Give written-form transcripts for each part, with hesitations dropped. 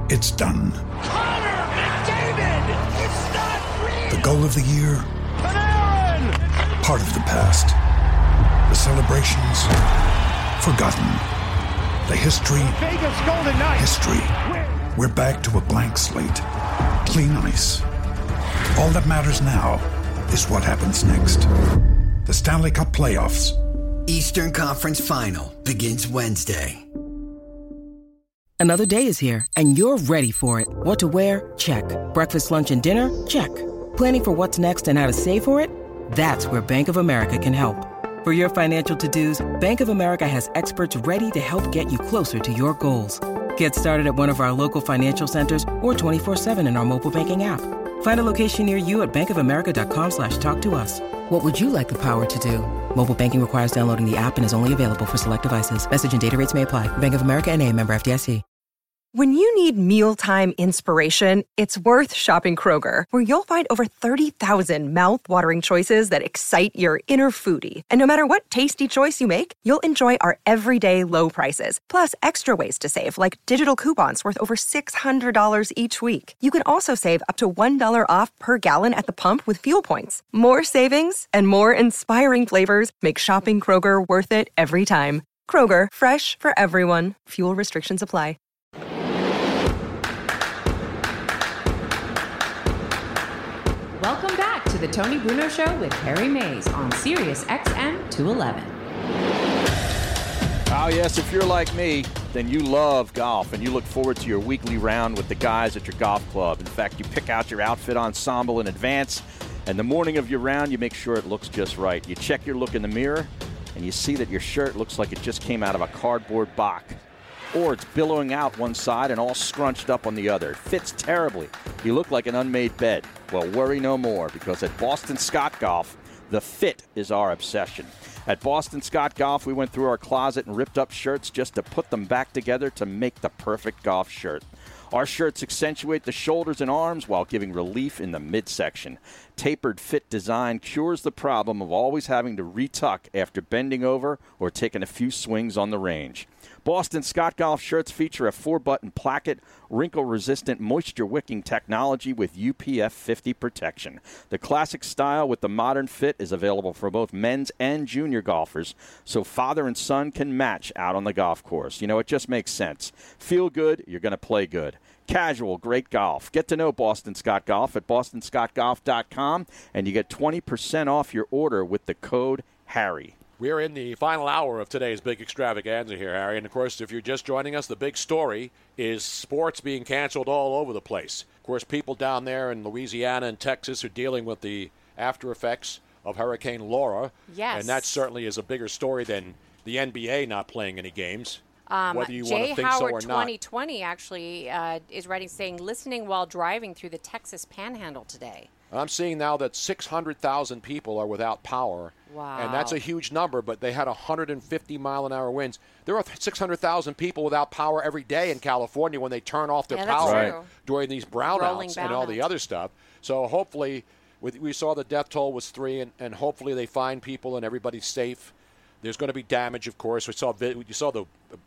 It's done. Connor McDavid! It's not real! The goal of the year? Panarin! Part of the past. The celebrations? Forgotten. The history? Vegas Golden Knights! History. We're back to a blank slate. Clean ice. All that matters now is what happens next. The Stanley Cup Playoffs. Eastern Conference Final begins Wednesday. Another day is here, and you're ready for it. What to wear? Check. Breakfast, lunch, and dinner? Check. Planning for what's next and how to save for it? That's where Bank of America can help. For your financial to-dos, Bank of America has experts ready to help get you closer to your goals. Get started at one of our local financial centers or 24/7 in our mobile banking app. Find a location near you at bankofamerica.com/talktous. What would you like the power to do? Mobile banking requires downloading the app and is only available for select devices. Message and data rates may apply. Bank of America N.A., member FDIC. When you need mealtime inspiration, it's worth shopping Kroger, where you'll find over 30,000 mouth-watering choices that excite your inner foodie. And no matter what tasty choice you make, you'll enjoy our everyday low prices, plus extra ways to save, like digital coupons worth over $600 each week. You can also save up to $1 off per gallon at the pump with fuel points. More savings and more inspiring flavors make shopping Kroger worth it every time. Kroger, fresh for everyone. Fuel restrictions apply. Welcome back to the Tony Bruno Show with Harry Mays on Sirius XM 211. Oh, yes, if you're like me, then you love golf and you look forward to your weekly round with the guys at your golf club. In fact, you pick out your outfit ensemble in advance, and the morning of your round, you make sure it looks just right. You check your look in the mirror, and you see that your shirt looks like it just came out of a cardboard box. Or it's billowing out one side and all scrunched up on the other. It fits terribly. You look like an unmade bed. Well, worry no more, because at Boston Scott Golf, the fit is our obsession. At Boston Scott Golf, we went through our closet and ripped up shirts just to put them back together to make the perfect golf shirt. Our shirts accentuate the shoulders and arms while giving relief in the midsection. Tapered fit design cures the problem of always having to retuck after bending over or taking a few swings on the range. Boston Scott Golf shirts feature a 4-button placket, wrinkle-resistant, moisture-wicking technology with UPF 50 protection. The classic style with the modern fit is available for both men's and junior golfers, so father and son can match out on the golf course. You know, it just makes sense. Feel good, you're going to play good. Casual, great golf. Get to know Boston Scott Golf at bostonscottgolf.com, and you get 20% off your order with the code HARRY. We're in the final hour of today's big extravaganza here, Harry. And, of course, if you're just joining us, the big story is sports being canceled all over the place. Of course, people down there in Louisiana and Texas are dealing with the after effects of Hurricane Laura. Yes. And that certainly is a bigger story than the NBA not playing any games, whether you want to think so or not. Jay Howard 2020 actually is writing saying, listening while driving through the Texas Panhandle today. I'm seeing now that 600,000 people are without power. Wow. And that's a huge number, but they had 150-mile-an-hour winds. There are 600,000 people without power every day in California when they turn off their power during these brownouts and all the other stuff. So hopefully, we saw the death toll was 3, and hopefully they find people and everybody's safe. There's going to be damage, of course. You saw the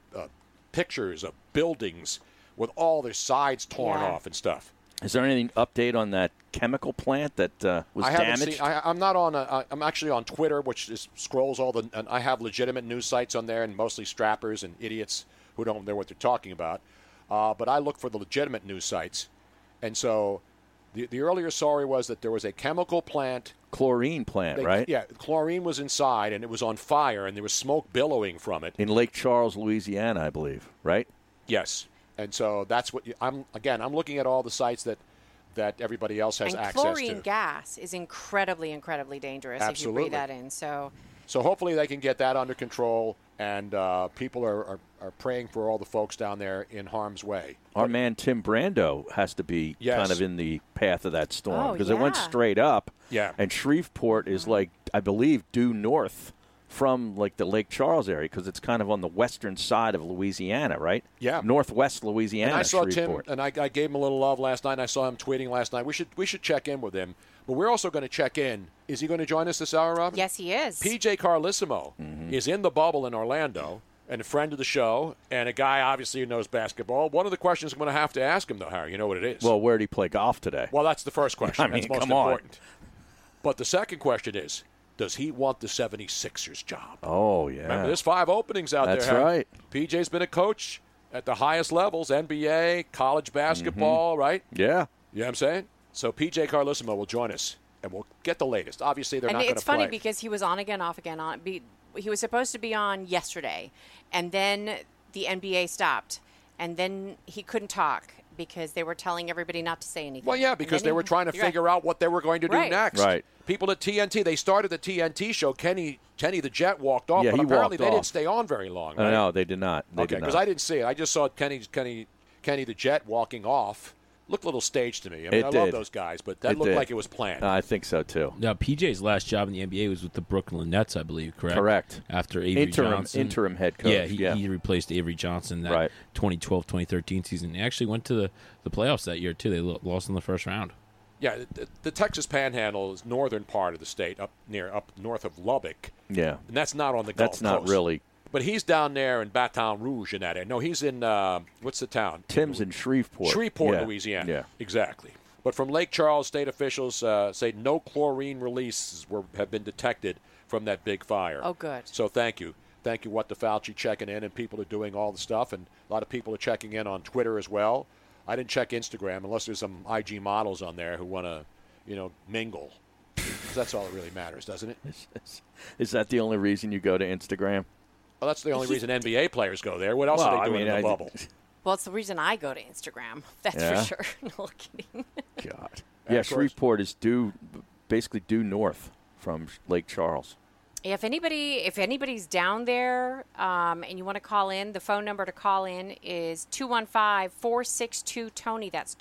pictures of buildings with all their sides torn off and stuff. Is there any update on that chemical plant that was damaged? I'm not on. I'm actually on Twitter, which scrolls all the. And I have legitimate news sites on there, and mostly strappers and idiots who don't know what they're talking about. But I look for the legitimate news sites, and so the earlier story was that there was a chemical plant, chlorine plant, right? Yeah, chlorine was inside, and it was on fire, and there was smoke billowing from it in Lake Charles, Louisiana, I believe. Right? Yes. And so that's what I'm looking at all the sites that everybody else has access to. And chlorine gas is incredibly, incredibly dangerous if you breathe that in. So hopefully they can get that under control, and people are praying for all the folks down there in harm's way. Our man Tim Brando has to be kind of in the path of that storm because it went straight up. Yeah. And Shreveport is I believe, due north from the Lake Charles area because it's kind of on the western side of Louisiana, right? Yeah. Northwest Louisiana. And I saw Shreveport. Tim, and I gave him a little love last night, and I saw him tweeting last night. We should check in with him. But we're also going to check in. Is he going to join us this hour, Robin? Yes, he is. PJ Carlissimo is in the bubble in Orlando. and a friend of the show, and a guy obviously who knows basketball. One of the questions I'm going to have to ask him, though, Harry, you know what it is. Well, where did he play golf today? Well, that's the first question. I mean, that's most come on. important. But the second question is, does he want the 76ers job? Oh, yeah. Remember, there's 5 openings out That's there. That's right. PJ's been a coach at the highest levels, NBA, college basketball, right? Yeah. You know what I'm saying? So PJ Carlesimo will join us, and we'll get the latest. Obviously, they're not going to play. And it's funny because he was on again, off again. He was supposed to be on yesterday, and then the NBA stopped, and then he couldn't talk because they were telling everybody not to say anything. Well, yeah, because they were trying to figure out what they were going to do next. Right. People at TNT, they started the TNT show. Kenny the Jet walked off, Yeah, but he apparently walked they off. didn't stay on very long. Right? No, they did not. Okay, because I didn't see it. I just saw Kenny the Jet walking off. Looked a little staged to me. I mean, I love those guys, but that looked like it was planned. I think so, too. Now, PJ's last job in the NBA was with the Brooklyn Nets, I believe, correct? Correct. After Avery Johnson. Interim head coach. Yeah, he replaced Avery Johnson that 2012-2013 season. They actually went to the playoffs that year, too. They lost in the first round. Yeah, the Texas Panhandle is northern part of the state, up north of Lubbock. Yeah. And that's not on the Gulf That's not Coast. really. But he's down there in Baton Rouge in that area. No, he's in, what's the town? Tim's in Shreveport. Louisiana. Yeah. Exactly. But from Lake Charles, state officials say no chlorine releases have been detected from that big fire. Oh, good. So thank you. Thank you, What the Fauci, checking in, and people are doing all the stuff. And a lot of people are checking in on Twitter as well. I didn't check Instagram unless there's some IG models on there who want to, mingle. 'Cause that's all that really matters, doesn't it? Is that the only reason you go to Instagram? Well, that's the only reason NBA players go there. What else are they doing in the bubble? Well, it's the reason I go to Instagram. That's for sure. No kidding. God. Yeah, Shreveport is basically due north from Lake Charles. If anybody's down there and you want to call in, the phone number to call in is 215-462-TONY. That's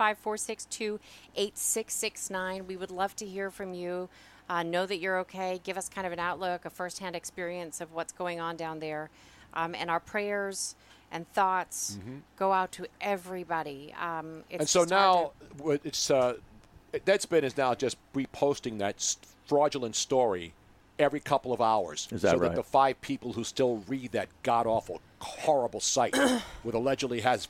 215-462-8669. We would love to hear from you. Know that you're okay. Give us kind of an outlook, a firsthand experience of what's going on down there. And our prayers and thoughts go out to everybody. And so now Deadspin is now just reposting that fraudulent story every couple of hours. Is that so right? that the 5 people who still read that god-awful, horrible site with allegedly has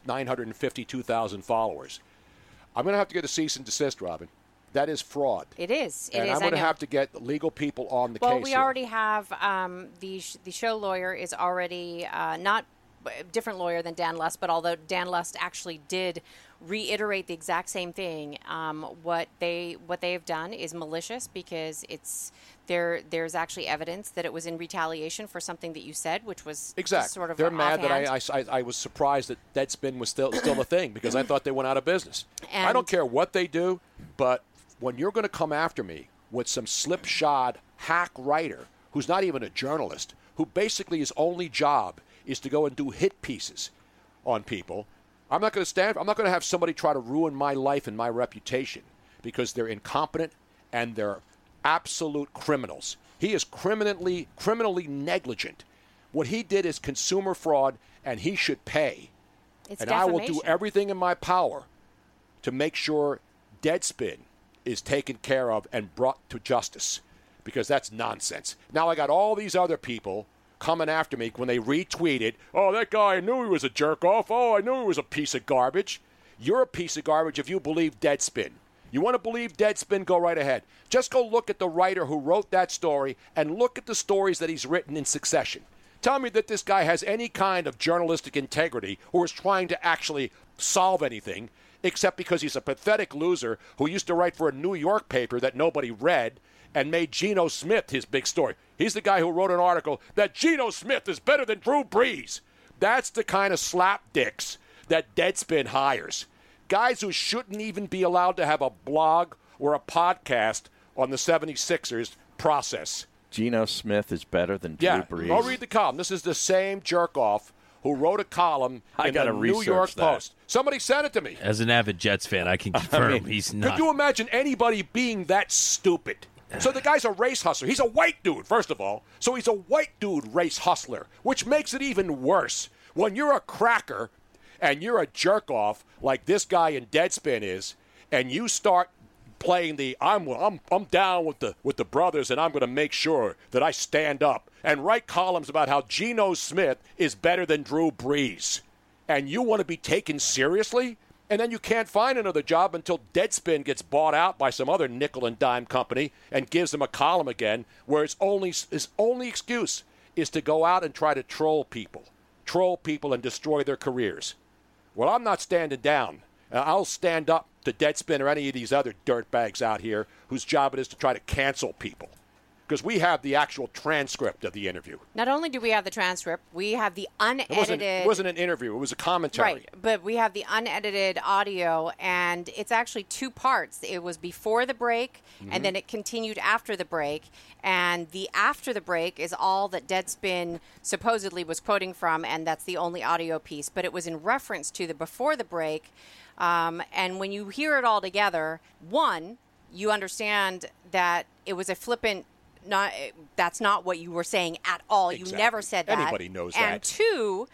952,000 followers. I'm going to have to get a cease and desist, Robin. That is fraud. It is. And I'm going to have to get legal people on the case. Well, we here. already have the show lawyer is already not a different lawyer than Dan Lust, but although Dan Lust actually did reiterate the exact same thing, what they have done is malicious because there's actually evidence that it was in retaliation for something that you said, which was exactly. Just sort of they're mad offhand. that I was surprised that Deadspin was still a thing because I thought they went out of business. And I don't care what they do, but when you're going to come after me with some slipshod hack writer who's not even a journalist, who basically his only job is to go and do hit pieces on people, I'm not going to stand. I'm not going to have somebody try to ruin my life and my reputation because they're incompetent and they're absolute criminals. He is criminally negligent. What he did is consumer fraud, and he should pay. It's and defamation. I will do everything in my power to make sure Deadspin is taken care of and brought to justice because that's nonsense. Now I got all these other people coming after me when they retweeted, oh, that guy, I knew he was a jerk-off. Oh, I knew he was a piece of garbage. You're a piece of garbage if you believe Deadspin. You want to believe Deadspin, go right ahead. Just go look at the writer who wrote that story and look at the stories that he's written in succession. Tell me that this guy has any kind of journalistic integrity or is trying to actually solve anything except because he's a pathetic loser who used to write for a New York paper that nobody read and made Geno Smith his big story. He's the guy who wrote an article that Geno Smith is better than Drew Brees. That's the kind of slapdicks that Deadspin hires. Guys who shouldn't even be allowed to have a blog or a podcast on the 76ers process. Geno Smith is better than Drew Brees. Go read the column. This is the same jerk-off who wrote a column in the New York Post. Somebody sent it to me. As an avid Jets fan, I can confirm he's not. Could you imagine anybody being that stupid? So the guy's a race hustler. He's a white dude, first of all. So he's a white dude race hustler, which makes it even worse. When you're a cracker and you're a jerk-off like this guy in Deadspin is, and you start playing the I'm down with the brothers, and I'm going to make sure that I stand up and write columns about how Geno Smith is better than Drew Brees. And you want to be taken seriously? And then you can't find another job until Deadspin gets bought out by some other nickel and dime company and gives them a column again, where his only excuse is to go out and try to troll people and destroy their careers. Well, I'm not standing down. I'll stand up to Deadspin or any of these other dirtbags out here whose job it is to try to cancel people. Because we have the actual transcript of the interview. Not only do we have the transcript, we have the unedited... It wasn't an interview. It was a commentary. Right, but we have the unedited audio, and it's actually two parts. It was before the break, and then it continued after the break. And the after the break is all that Deadspin supposedly was quoting from, and that's the only audio piece. But it was in reference to the before the break. And when you hear it all together, one, you understand that it was a flippant... that's not what you were saying at all. Exactly. You never said that. Anybody knows that. And two,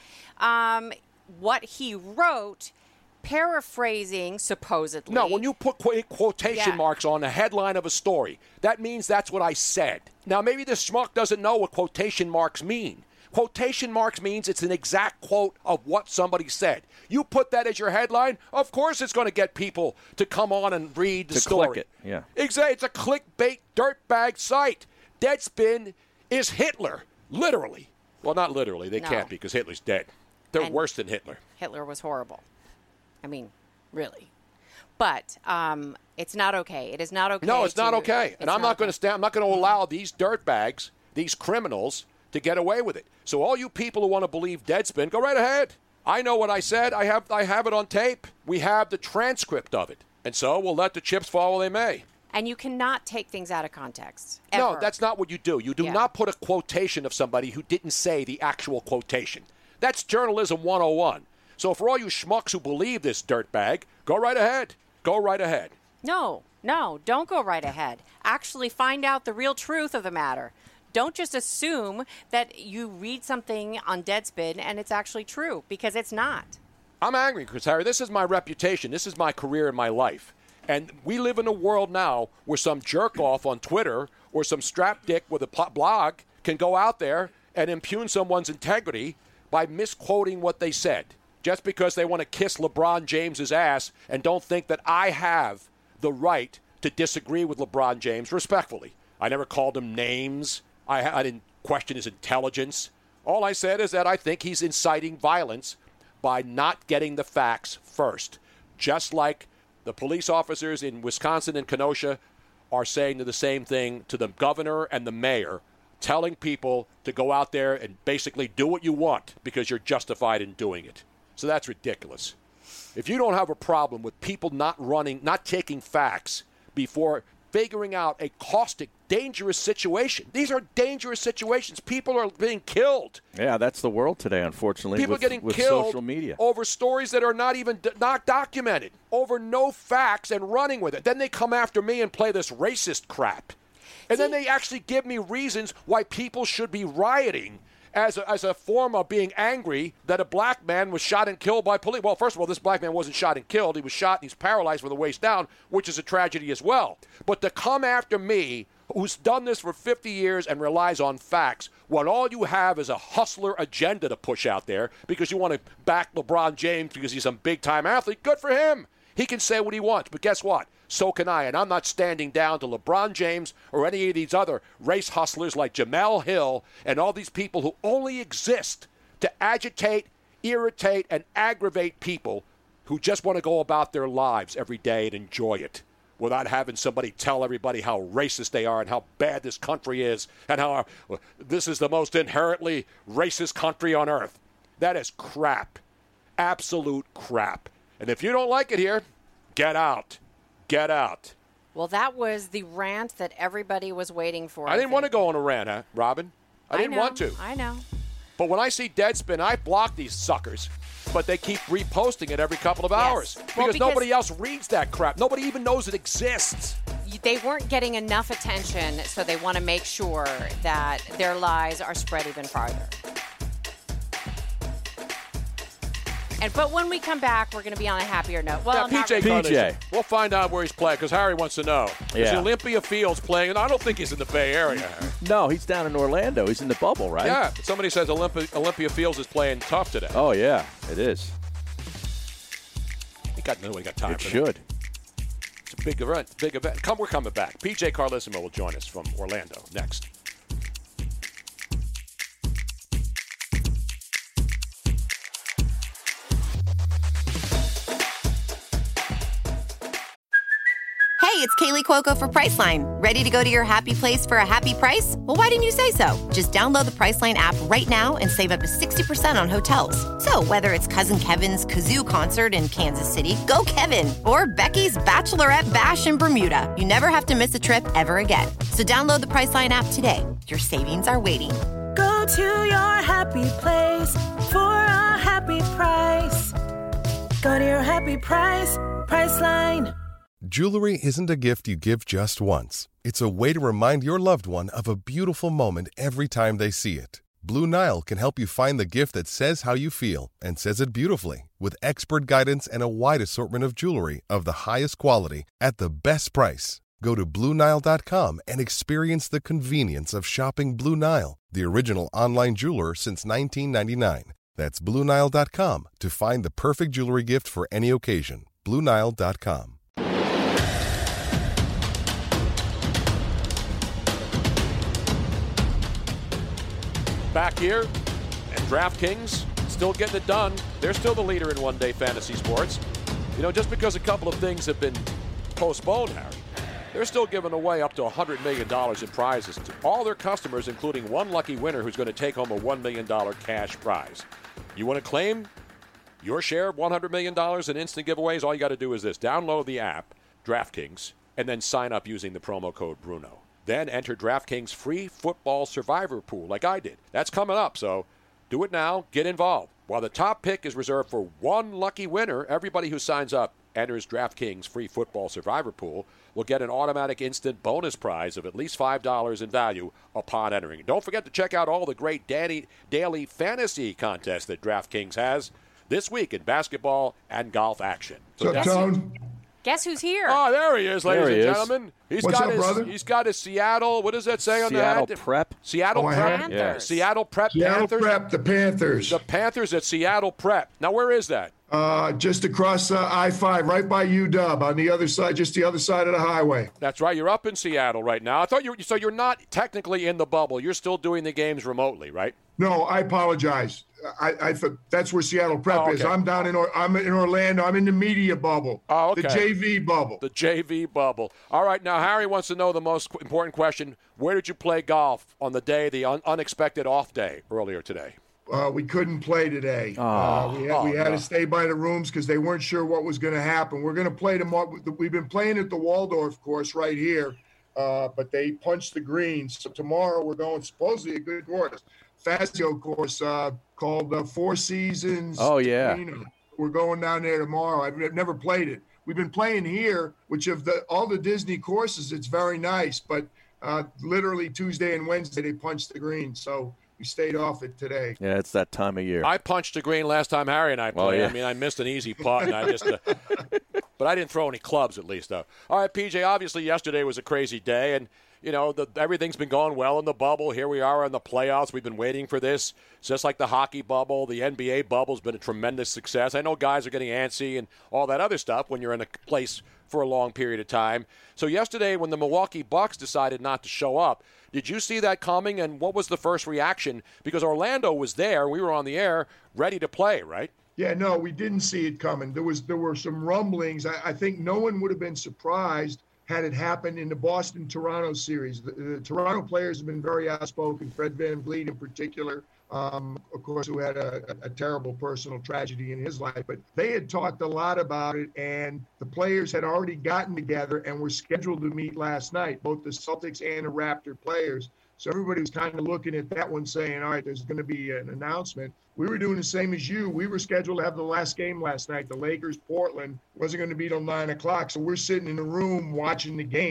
what he wrote, paraphrasing supposedly. No, when you put quotation marks on the headline of a story, that means that's what I said. Now, maybe this schmuck doesn't know what quotation marks mean. Quotation marks means it's an exact quote of what somebody said. You put that as your headline, of course it's going to get people to come on and read the story. Click it, yeah. Exactly. It's a clickbait dirtbag site. Deadspin is Hitler, literally. Well, not literally. They can't be because Hitler's dead. They're worse than Hitler. Hitler was horrible. I mean, really. But it's not okay. It is not okay. No, it's not okay. And I'm not going to stand. I'm not going to allow these dirtbags, these criminals, to get away with it. So all you people who want to believe Deadspin, go right ahead. I know what I said. I have it on tape. We have the transcript of it. And so we'll let the chips fall where they may. And you cannot take things out of context. Ever. No, that's not what you do. You do not put a quotation of somebody who didn't say the actual quotation. That's journalism 101. So for all you schmucks who believe this dirtbag, go right ahead. Go right ahead. No, don't go right ahead. Actually find out the real truth of the matter. Don't just assume that you read something on Deadspin and it's actually true, because it's not. I'm angry, Chris Harry. This is my reputation. This is my career and my life. And we live in a world now where some jerk-off on Twitter or some strap dick with a blog can go out there and impugn someone's integrity by misquoting what they said, just because they want to kiss LeBron James's ass and don't think that I have the right to disagree with LeBron James respectfully. I never called him names. I didn't question his intelligence. All I said is that I think he's inciting violence by not getting the facts first, just like the police officers in Wisconsin and Kenosha are saying the same thing to the governor and the mayor, telling people to go out there and basically do what you want because you're justified in doing it. So that's ridiculous. If you don't have a problem with people not taking facts before figuring out a caustic, dangerous situation. These are dangerous situations. People are being killed. Yeah, that's the world today, unfortunately. People getting killed social media over stories that are not even not documented, over no facts and running with it. Then they come after me and play this racist crap. And then they actually give me reasons why people should be rioting as a form of being angry that a black man was shot and killed by police. Well, first of all, this black man wasn't shot and killed. He was shot and he's paralyzed from the waist down, which is a tragedy as well. But to come after me, who's done this for 50 years and relies on facts, when all you have is a hustler agenda to push out there because you want to back LeBron James because he's some big-time athlete, good for him. He can say what he wants, but guess what? So can I, and I'm not standing down to LeBron James or any of these other race hustlers like Jamel Hill and all these people who only exist to agitate, irritate, and aggravate people who just want to go about their lives every day and enjoy it without having somebody tell everybody how racist they are and how bad this country is and how this is the most inherently racist country on earth. That is crap. Absolute crap. And if you don't like it here, get out. Get out. Well, that was the rant that everybody was waiting for. I didn't want to go on a rant, huh, Robin? I didn't want to. I know. But when I see Deadspin, I block these suckers. But they keep reposting it every couple of hours. Because nobody else reads that crap. Nobody even knows it exists. They weren't getting enough attention, so they want to make sure that their lies are spread even farther. But when we come back, we're going to be on a happier note. Well, PJ. We'll find out where he's playing because Harry wants to know. Yeah. Is Olympia Fields playing? And I don't think he's in the Bay Area, Harry. No, he's down in Orlando. He's in the bubble, right? Yeah. Somebody says Olympia Fields is playing tough today. Oh, yeah, it is. He got time it for should. That. It's a big event. We're coming back. PJ Carlesimo will join us from Orlando next. Hey, it's Kaylee Cuoco for Priceline. Ready to go to your happy place for a happy price? Well, why didn't you say so? Just download the Priceline app right now and save up to 60% on hotels. So whether it's Cousin Kevin's Kazoo Concert in Kansas City, go Kevin, or Becky's Bachelorette Bash in Bermuda, you never have to miss a trip ever again. So download the Priceline app today. Your savings are waiting. Go to your happy place for a happy price. Go to your happy price, Priceline. Jewelry isn't a gift you give just once. It's a way to remind your loved one of a beautiful moment every time they see it. Blue Nile can help you find the gift that says how you feel and says it beautifully, with expert guidance and a wide assortment of jewelry of the highest quality at the best price. Go to BlueNile.com and experience the convenience of shopping Blue Nile, the original online jeweler since 1999. That's BlueNile.com to find the perfect jewelry gift for any occasion. BlueNile.com. Back here, and DraftKings still getting it done. They're still the leader in one-day fantasy sports. You know, just because a couple of things have been postponed, Harry, they're still giving away up to $100 million in prizes to all their customers, including one lucky winner who's going to take home a $1 million cash prize. You want to claim your share of $100 million in instant giveaways? All you got to do is this. Download the app, DraftKings, and then sign up using the promo code Bruno. Then enter DraftKings free football survivor pool like I did. That's coming up, so do it now. Get involved. While the top pick is reserved for one lucky winner, everybody who signs up enters DraftKings free football survivor pool will get an automatic instant bonus prize of at least $5 in value upon entering. Don't forget to check out all the great daily fantasy contests that DraftKings has this week in basketball and golf action. What's up, Tone? Guess who's here? Oh, there he is, ladies and gentlemen. What's up, brother? He's got his Seattle. What does that say on Seattle that? Prep. Seattle Prep. Panthers. Yeah. Seattle Prep. Seattle Panthers. Prep, the Panthers. The Panthers at Seattle Prep. Now, where is that? Just across I-5, right by UW, on the other side, just the other side of the highway. That's right. You're up in Seattle right now. I thought so you're not technically in the bubble. You're still doing the games remotely, right? No, I apologize. I thought that's where Seattle Prep is. I'm down in Orlando. I'm in the media bubble. Oh, okay. The JV bubble. The JV bubble. All right. Now, Harry wants to know the most important question. Where did you play golf on the day, the unexpected off day earlier today? We couldn't play today. We had to stay by the rooms because they weren't sure what was going to happen. We're going to play tomorrow. We've been playing at the Waldorf course right here, but they punched the greens. So tomorrow we're going supposedly a good course. Fazio course called Four Seasons. Oh, yeah. We're going down there tomorrow. I've never played it. We've been playing here, which of all the Disney courses, it's very nice. But literally Tuesday and Wednesday, they punched the green. So we stayed off it today. Yeah, it's that time of year. I punched the green last time Harry and I played. Oh, yeah. I mean, I missed an easy putt, and I just but I didn't throw any clubs at least, though. All right, PJ, obviously yesterday was a crazy day, and you know, everything's been going well in the bubble. Here we are in the playoffs. We've been waiting for this. It's just like the hockey bubble. The NBA bubble has been a tremendous success. I know guys are getting antsy and all that other stuff when you're in a place for a long period of time. So yesterday when the Milwaukee Bucks decided not to show up, did you see that coming, and what was the first reaction? Because Orlando was there. We were on the air ready to play, right? Yeah, no, we didn't see it coming. There were some rumblings. I think no one would have been surprised had it happened in the Boston-Toronto series. The Toronto players have been very outspoken, Fred VanVleet in particular, of course, who had a terrible personal tragedy in his life. But they had talked a lot about it, and the players had already gotten together and were scheduled to meet last night, both the Celtics and the Raptor players. So everybody was kind of looking at that one saying, all right, there's going to be an announcement. We were doing the same as you. We were scheduled to have the last game last night, the Lakers-Portland. Wasn't going to be till 9 o'clock. So we're sitting in the room watching the games.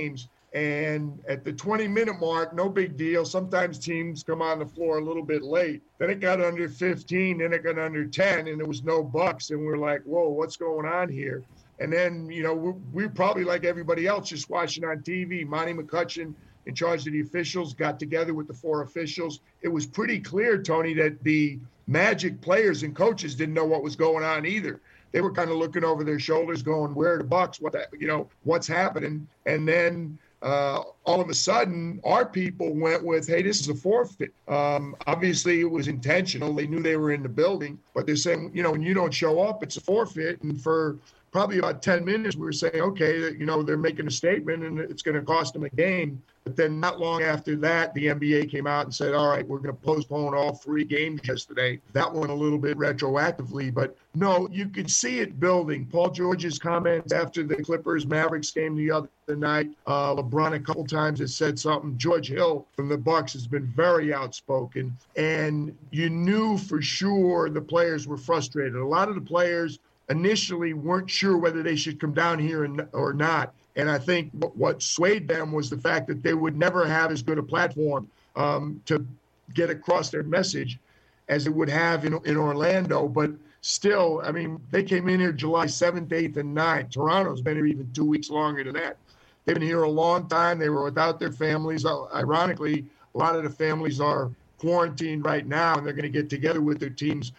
And at the 20-minute mark, no big deal. Sometimes teams come on the floor a little bit late. Then it got under 15, then it got under 10, and there was no Bucks. And we're like, whoa, what's going on here? And then, we're probably like everybody else just watching on TV. Monty McCutcheon, in charge of the officials, got together with the 4 officials. It was pretty clear, Tony, that the Magic players and coaches didn't know what was going on either. They were kind of looking over their shoulders going, where are the Bucks? What's happening? And then all of a sudden, our people went with, hey, this is a forfeit. Obviously, it was intentional. They knew they were in the building. But they're saying, when you don't show up, it's a forfeit. And for probably about 10 minutes, we were saying, okay, they're making a statement and it's going to cost them a game. But then not long after that, the NBA came out and said, all right, we're going to postpone all 3 games yesterday. That one a little bit retroactively. But no, you could see it building. Paul George's comments after the Clippers-Mavericks game the other night, LeBron a couple times has said something. George Hill from the Bucks has been very outspoken. And you knew for sure the players were frustrated. A lot of the players initially weren't sure whether they should come down here or not. And I think what swayed them was the fact that they would never have as good a platform to get across their message as it would have in Orlando. But still, I mean, they came in here July 7th, 8th, and 9th. Toronto's been here even 2 weeks longer than that. They've been here a long time. They were without their families. Ironically, a lot of the families are quarantined right now, and they're going to get together with their teams,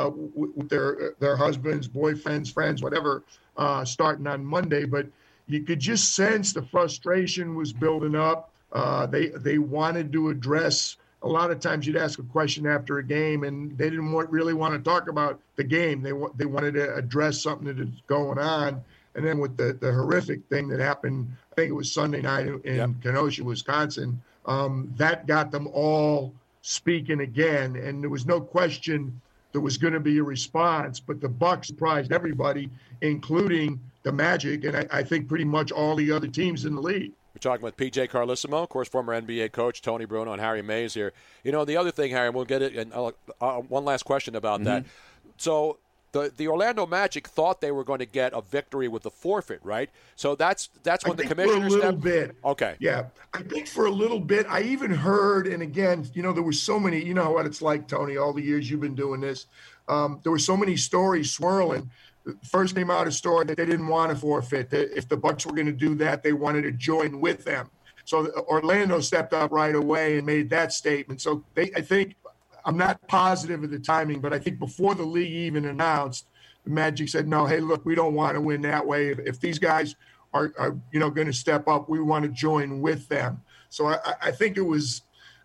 with their husbands, boyfriends, friends, whatever, starting on Monday. But you could just sense the frustration was building up. They wanted to address. A lot of times you'd ask a question after a game, and they didn't really want to talk about the game. They wanted to address something that is going on. And then with the horrific thing that happened, I think it was Sunday night in Kenosha, Wisconsin, that got them all speaking again. And there was no question there was going to be a response, but the Bucks surprised everybody, including the Magic, and I think pretty much all the other teams in the league. We're talking with P.J. Carlesimo, of course, former NBA coach, Tony Bruno, and Harry Mays here. The other thing, Harry, and we'll get it, and one last question about that. So the Orlando Magic thought they were going to get a victory with the forfeit, right? So that's when the commissioner stepped. For a little bit. Okay. Yeah. I think for a little bit. I even heard, and again, there were so many, you know what it's like, Tony, all the years you've been doing this. There were so many stories swirling. First came out a story that they didn't want to forfeit. That if the Bucks were going to do that, they wanted to join with them. So Orlando stepped up right away and made that statement. So I think, I'm not positive of the timing, but I think before the league even announced, the Magic said, no, hey, look, we don't want to win that way. If these guys are going to step up, we want to join with them. So I think it was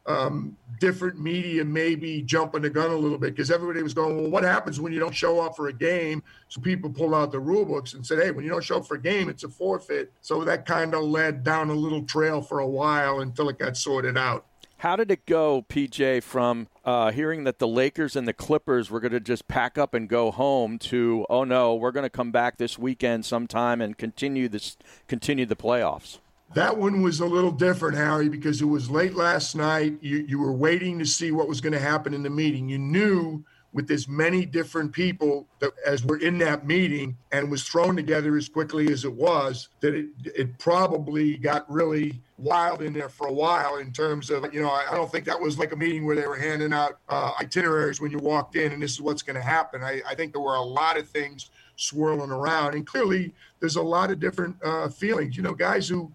different media maybe jumping the gun a little bit, because everybody was going, well, what happens when you don't show up for a game? So people pulled out the rule books and said, hey, when you don't show up for a game, it's a forfeit. So that kind of led down a little trail for a while until it got sorted out. How did it go, PJ, from hearing that the Lakers and the Clippers were going to just pack up and go home to, oh, no, we're going to come back this weekend sometime and continue the playoffs? That one was a little different, Harry, because it was late last night. You were waiting to see what was going to happen in the meeting. You knew with as many different people that as were in that meeting and was thrown together as quickly as it was, that it probably got really wild in there for a while in terms of, I don't think that was like a meeting where they were handing out itineraries when you walked in and this is what's going to happen. I think there were a lot of things swirling around, and clearly there's a lot of different feelings. Guys who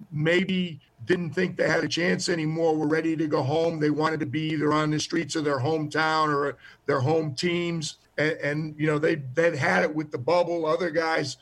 maybe didn't think they had a chance anymore, were ready to go home. They wanted to be either on the streets of their hometown or their home teams. And they'd had it with the bubble. Other guys,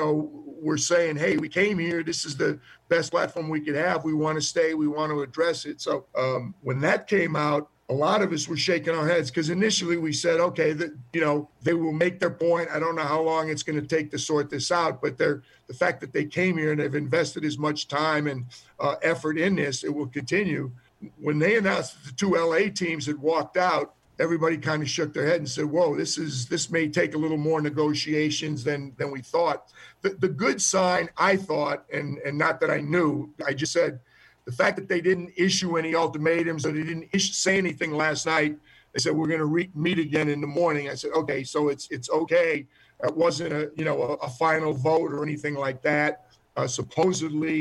were saying, hey, we came here. This is the best platform we could have. We want to stay. We want to address it. So when that came out, a lot of us were shaking our heads because initially we said, okay, they will make their point. I don't know how long it's going to take to sort this out, but the fact that they came here and they've invested as much time and effort in this, it will continue. When they announced that the 2 LA teams had walked out, everybody kind of shook their head and said, whoa, this may take a little more negotiations than we thought. The good sign, I thought, and not that I knew, I just said, the fact that they didn't issue any ultimatums or they didn't say anything last night, they said, we're going to meet again in the morning. I said, okay, so it's okay. It wasn't a final vote or anything like that. Supposedly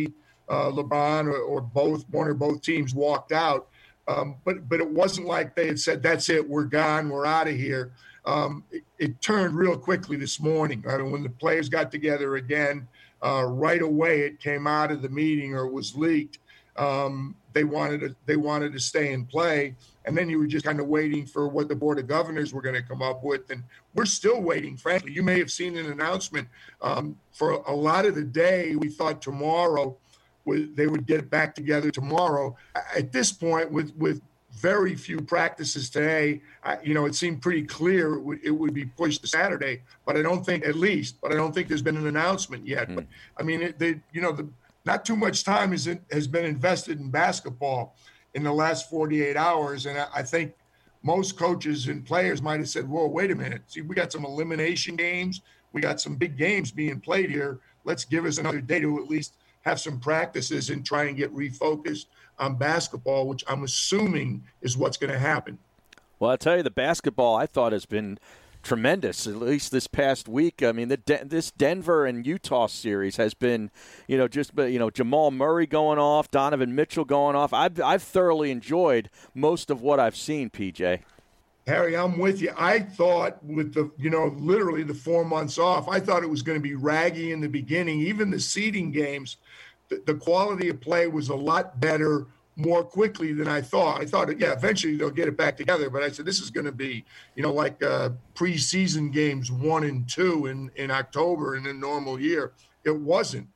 LeBron or one or both teams walked out. But it wasn't like they had said, that's it, we're gone, we're out of here. It turned real quickly this morning. I mean, when the players got together again, right away it came out of the meeting or it was leaked. They wanted to stay and play. And then you were just kind of waiting for what the Board of Governors were going to come up with. And we're still waiting, frankly. You may have seen an announcement. For a lot of the day, we thought tomorrow they would get back together tomorrow. At this point, with very few practices today, it seemed pretty clear it would be pushed to Saturday. But I don't think there's been an announcement yet. But I mean, not too much time has been invested in basketball in the last 48 hours. And I think most coaches and players might have said, whoa, wait a minute. See, we got some elimination games. We got some big games being played here. Let's give us another day to at least have some practices and try and get refocused on basketball, which I'm assuming is what's going to happen. Well, I'll tell you, the basketball I thought has been tremendous, at least this past week. I mean, this Denver and Utah series has been, Jamal Murray going off, Donovan Mitchell going off. I've thoroughly enjoyed most of what I've seen, PJ. Harry, I'm with you. I thought with literally the 4 months off, I thought it was going to be raggy in the beginning. Even the seeding games, the quality of play was a lot better more quickly than I thought. I thought, eventually they'll get it back together. But I said, this is going to be, like preseason games 1 and 2 in October in a normal year. It wasn't.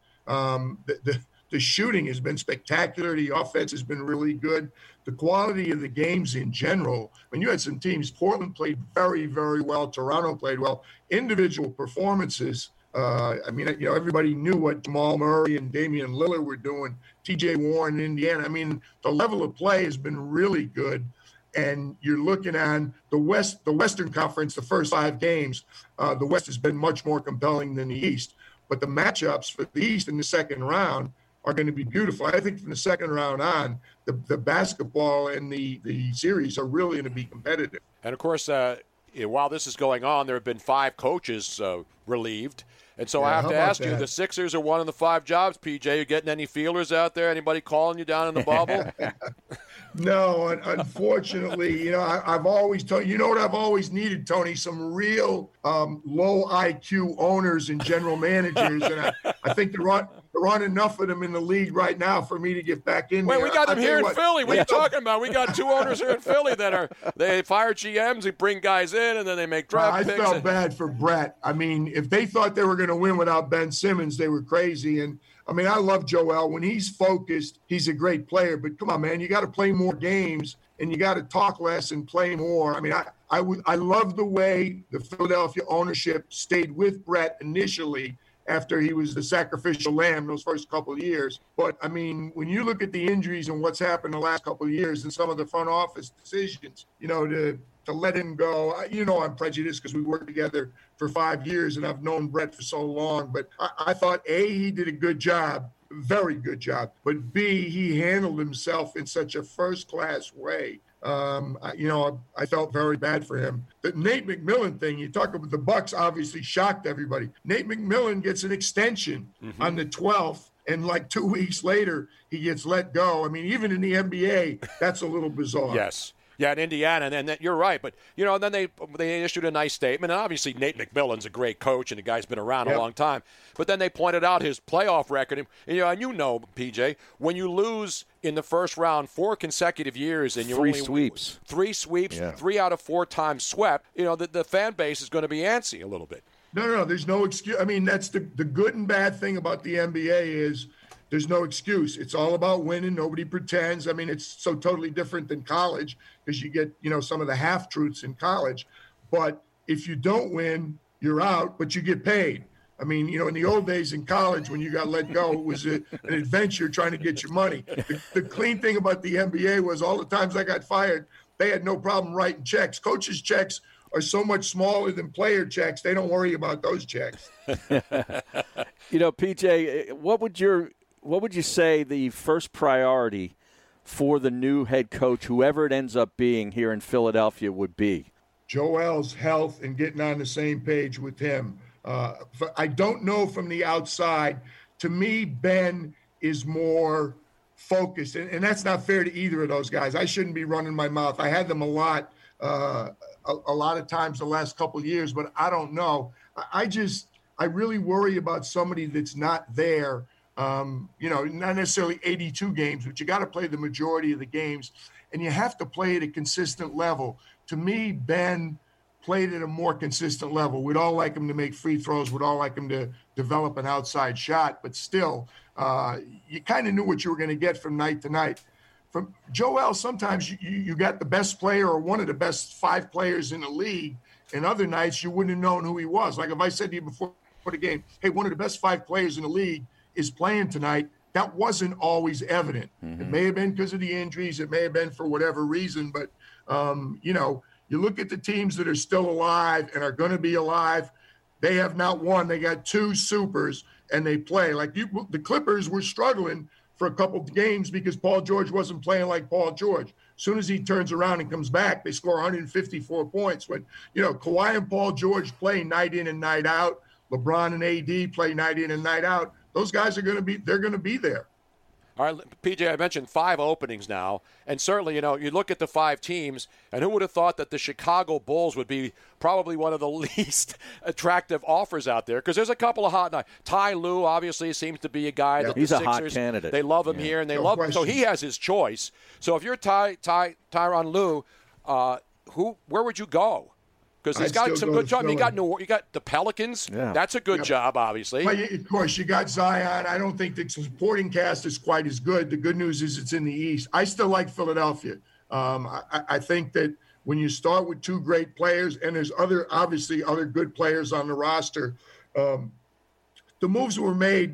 The shooting has been spectacular. The offense has been really good. The quality of the games in general, when you had some teams, Portland played very, very well. Toronto played well. Individual performances, everybody knew what Jamal Murray and Damian Lillard were doing. T.J. Warren in Indiana. I mean, the level of play has been really good. And you're looking on the Western Conference, the first 5 games, the West has been much more compelling than the East. But the matchups for the East in the second round are going to be beautiful. I think from the second round on, the basketball and the series are really going to be competitive. And, of course, while this is going on, there have been 5 coaches relieved. And so I have to ask you, the Sixers are one of the 5 jobs, PJ. You getting any feelers out there? Anybody calling you down in the bubble? No, unfortunately, I've always told you know what I've always needed, Tony, some real low IQ owners and general managers, and I think there aren't enough of them in the league right now for me to get back in. Wait, we got them here in Philly. What are you talking about? We got 2 owners here in Philly they fire GMs, they bring guys in, and then they make draft picks. I felt bad for Brett. I mean, if they thought they were going to win without Ben Simmons, they were crazy. And I mean, I love Joel. When he's focused, he's a great player. But come on, man, you got to play more games and you got to talk less and play more. I mean, I love the way the Philadelphia ownership stayed with Brett initially after he was the sacrificial lamb those first couple of years. But, I mean, when you look at the injuries and what's happened the last couple of years and some of the front office decisions, to let him go, I'm prejudiced because we worked together for 5 years and I've known Brett for so long. But I thought, A, he did a good job, very good job. But B, he handled himself in such a first-class way. I felt very bad for him. The Nate McMillan thing, you talk about the Bucks obviously shocked everybody. Nate McMillan gets an extension on the 12th, and like 2 weeks later, he gets let go. I mean, even in the NBA, that's a little bizarre. Yes. Yeah, in Indiana, and you're right. But, then they issued a nice statement. And obviously, Nate McMillan's a great coach, and the guy's been around a long time. But then they pointed out his playoff record. And PJ, when you lose in the first round 4 consecutive years and you're 3 sweeps, 3 out of 4 times swept, the fan base is going to be antsy a little bit. No, there's no excuse. I mean, that's the good and bad thing about the NBA is there's no excuse. It's all about winning. Nobody pretends. I mean, it's so totally different than college because you get, some of the half-truths in college. But if you don't win, you're out, but you get paid. I mean, in the old days in college when you got let go, it was an adventure trying to get your money. The clean thing about the NBA was all the times I got fired, they had no problem writing checks. Coaches' checks are so much smaller than player checks. They don't worry about those checks. PJ, what would you say the first priority for the new head coach, whoever it ends up being here in Philadelphia, would be? Joel's health and getting on the same page with him. I don't know from the outside. To me, Ben is more focused, and that's not fair to either of those guys. I shouldn't be running my mouth. I had them a lot of times the last couple of years, but I don't know. I really worry about somebody that's not there. Not necessarily 82 games, but you got to play the majority of the games, and you have to play at a consistent level. To me, Ben played at a more consistent level. We'd all like him to make free throws. We'd all like him to develop an outside shot, but still, you kind of knew what you were going to get from night to night. From Joel, sometimes you got the best player or one of the best 5 players in the league, and other nights you wouldn't have known who he was. Like if I said to you before the game, hey, one of the best 5 players in the league is playing tonight, that wasn't always evident. Mm-hmm. It may have been because of the injuries. It may have been for whatever reason, but, you look at the teams that are still alive and are going to be alive. They have not won. They got 2 supers, and they play. The Clippers were struggling for a couple of games because Paul George wasn't playing like Paul George. As soon as he turns around and comes back, they score 154 points. When, Kawhi and Paul George play night in and night out, LeBron and AD play night in and night out, those guys are going to be there. All right, PJ, I mentioned 5 openings now, and certainly, you look at the 5 teams, and who would have thought that the Chicago Bulls would be probably one of the least attractive offers out there, because there's a couple of hot – Ty Lue, obviously, seems to be a guy that he's the a Sixers, hot candidate. They love him here, and they love him, so he has his choice. So if you're Tyronn Lue, where would you go? Because he's got some good jobs. You got the Pelicans. Yeah. That's a good job, obviously. Well, of course, you got Zion. I don't think the supporting cast is quite as good. The good news is it's in the East. I still like Philadelphia. I think that when you start with 2 great players, and there's obviously other good players on the roster, the moves were made.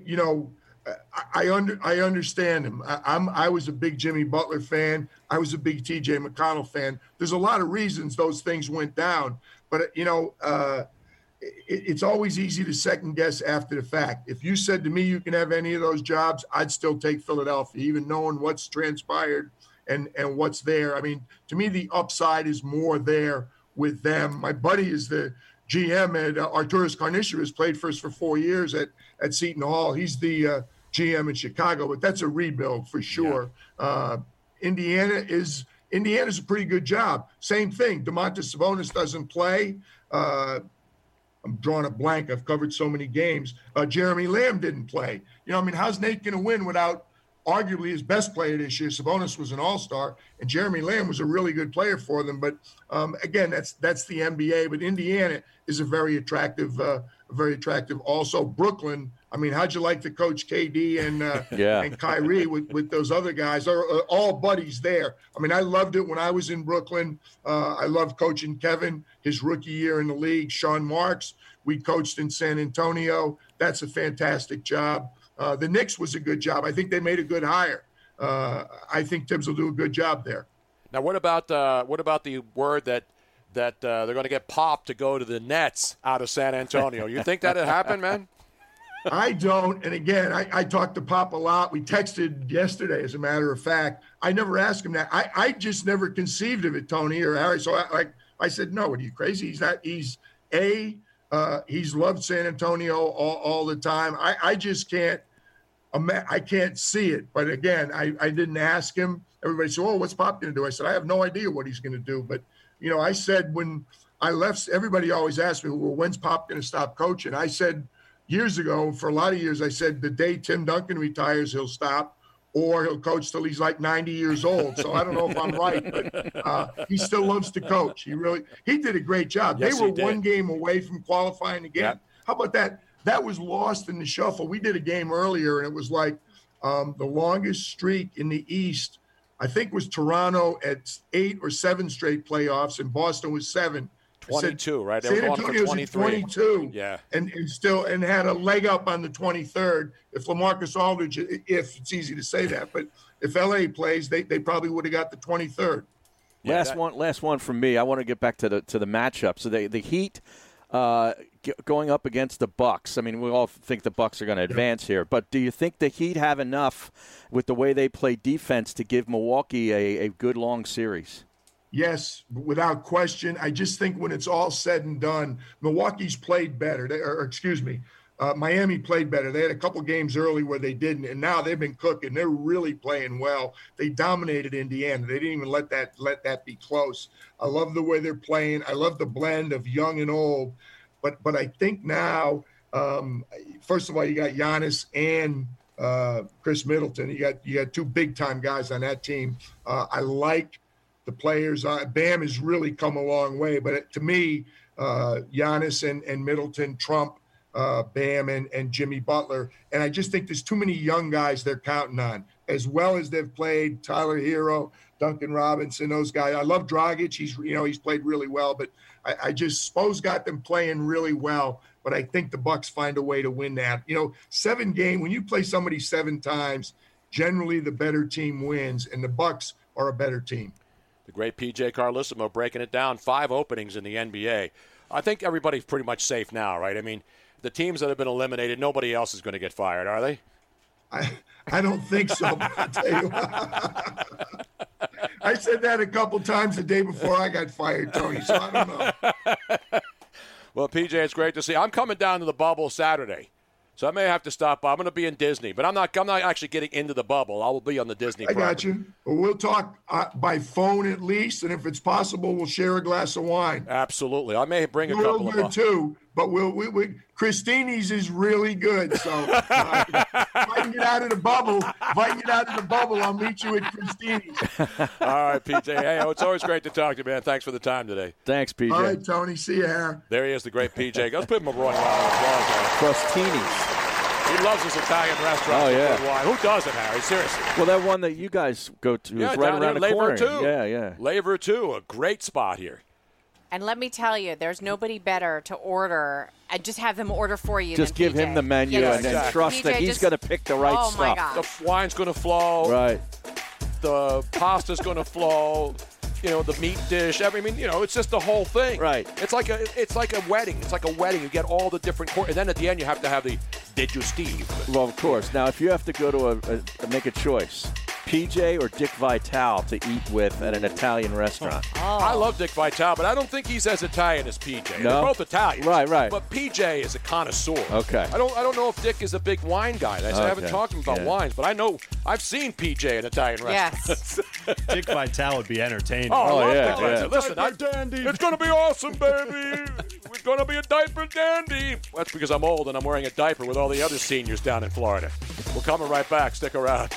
I understand them. I was a big Jimmy Butler fan. I was a big T.J. McConnell fan. There's a lot of reasons those things went down. But, it's always easy to second guess after the fact. If you said to me you can have any of those jobs, I'd still take Philadelphia, even knowing what's transpired and what's there. I mean, to me, the upside is more there with them. My buddy is the GM at Arturas Karnisovas, played for us for 4 years at Seton Hall. He's the GM in Chicago, but that's a rebuild for sure. Yeah. Indiana's a pretty good job. Same thing. Domantas Sabonis doesn't play. I'm drawing a blank. I've covered so many games. Jeremy Lamb didn't play. How's Nate going to win without arguably his best player this year? Sabonis was an all-star, and Jeremy Lamb was a really good player for them. But again, that's the NBA. But Indiana is a very attractive. Also, Brooklyn. How'd you like to coach KD and Kyrie with those other guys? They're all buddies there. I loved it when I was in Brooklyn. I loved coaching Kevin his rookie year in the league. Sean Marks, we coached in San Antonio. That's a fantastic job. The Knicks was a good job. I think they made a good hire. I think Tibbs will do a good job there. Now, what about the word that they're going to get Pop to go to the Nets out of San Antonio? You think that'd happen, man? I don't. And again, I talked to Pop a lot. We texted yesterday, as a matter of fact. I never asked him that. I just never conceived of it, Tony or Harry. So I said, no, are you crazy? He's loved San Antonio all the time. I just can't. I can't see it. But again, I didn't ask him. Everybody said, what's Pop going to do? I said, I have no idea what he's going to do. But, I said when I left, everybody always asked me, well, when's Pop going to stop coaching? I said, years ago, for a lot of years, I said the day Tim Duncan retires, he'll stop, or he'll coach till he's like 90 years old. So I don't know if I'm right, but he still loves to coach. He did a great job. Yes, they were one game away from qualifying again. Yep. How about that? That was lost in the shuffle. We did a game earlier, and it was like the longest streak in the East, I think, was Toronto at 8 or 7 straight playoffs, and Boston was 7. 22, right? They San Antonio's at 22, yeah, and had a leg up on the 23rd. If LaMarcus Aldridge, if it's easy to say that, but if LA plays, they probably would have got the 23rd. Last one from me. I want to get back to the matchup. So the Heat going up against the Bucks. We all think the Bucks are going to advance here, but do you think the Heat have enough with the way they play defense to give Milwaukee a good long series? Yes, without question. I just think when it's all said and done, Milwaukee's played better. Miami played better. They had a couple games early where they didn't, and now they've been cooking. They're really playing well. They dominated Indiana. They didn't even let that be close. I love the way they're playing. I love the blend of young and old. But I think now, first of all, you got Giannis and Chris Middleton. You got two big-time guys on that team. I like the players. Bam has really come a long way. But to me, Giannis and Middleton trump Bam and Jimmy Butler. And I just think there's too many young guys they're counting on, as well as they've played Tyler Hero, Duncan Robinson, those guys. I love Dragic. He's played really well, but I just Spo's got them playing really well. But I think the Bucks find a way to win that. 7 game, when you play somebody 7 times, generally the better team wins, and the Bucks are a better team. The great P.J. Carlissimo breaking it down. 5 openings in the NBA. I think everybody's pretty much safe now, right? I mean, the teams that have been eliminated, nobody else is going to get fired, are they? I don't think so, but I'll tell you I said that a couple times the day before I got fired, Tony, so I don't know. Well, PJ, it's great to see. I'm coming down to the bubble Saturday, so I may have to stop by. I'm going to be in Disney, but I'm not actually getting into the bubble. I will be on the Disney property. I got you. Well, we'll talk by phone at least, and if it's possible, we'll share a glass of wine. Absolutely. I may bring a couple of too, but we Christini's is really good. So if I can get out of the bubble, I'll meet you at Christini's. All right, PJ. Hey, it's always great to talk to you, man. Thanks for the time today. Thanks, PJ. All right, Tony. See you here. There he is, the great PJ. Let's put him a round of applause. Crostini's. He loves his Italian restaurant. Oh, yeah. Who doesn't, Harry? Seriously. Well, that one that you guys go to is right around the corner. Yeah. Laver 2, a great spot here. And let me tell you, there's nobody better to order and just have them order for you. Just give him the menu and then trust that he's going to pick the right stuff. My gosh. The wine's going to flow. Right. The pasta's going to flow. The meat dish. I mean, it's just the whole thing. Right. It's like a wedding. It's like a wedding. You get all the different and then at the end you have to have the digestive. Well, of course. Now, if you have to go to make a choice, PJ or Dick Vitale to eat with at an Italian restaurant? Oh. I love Dick Vitale, but I don't think he's as Italian as PJ. No? They're both Italian. Right. But PJ is a connoisseur. Okay. I don't know if Dick is a big wine guy. I haven't talked to him about wines, but I know I've seen PJ in Italian restaurants. Yes. Dick Vitale would be entertaining. Oh, I love yeah, Dick Vitale. Listen, dandy. it's going to be awesome, baby. We're going to be a diaper dandy. That's because I'm old and I'm wearing a diaper with all the other seniors down in Florida. We're coming right back. Stick around.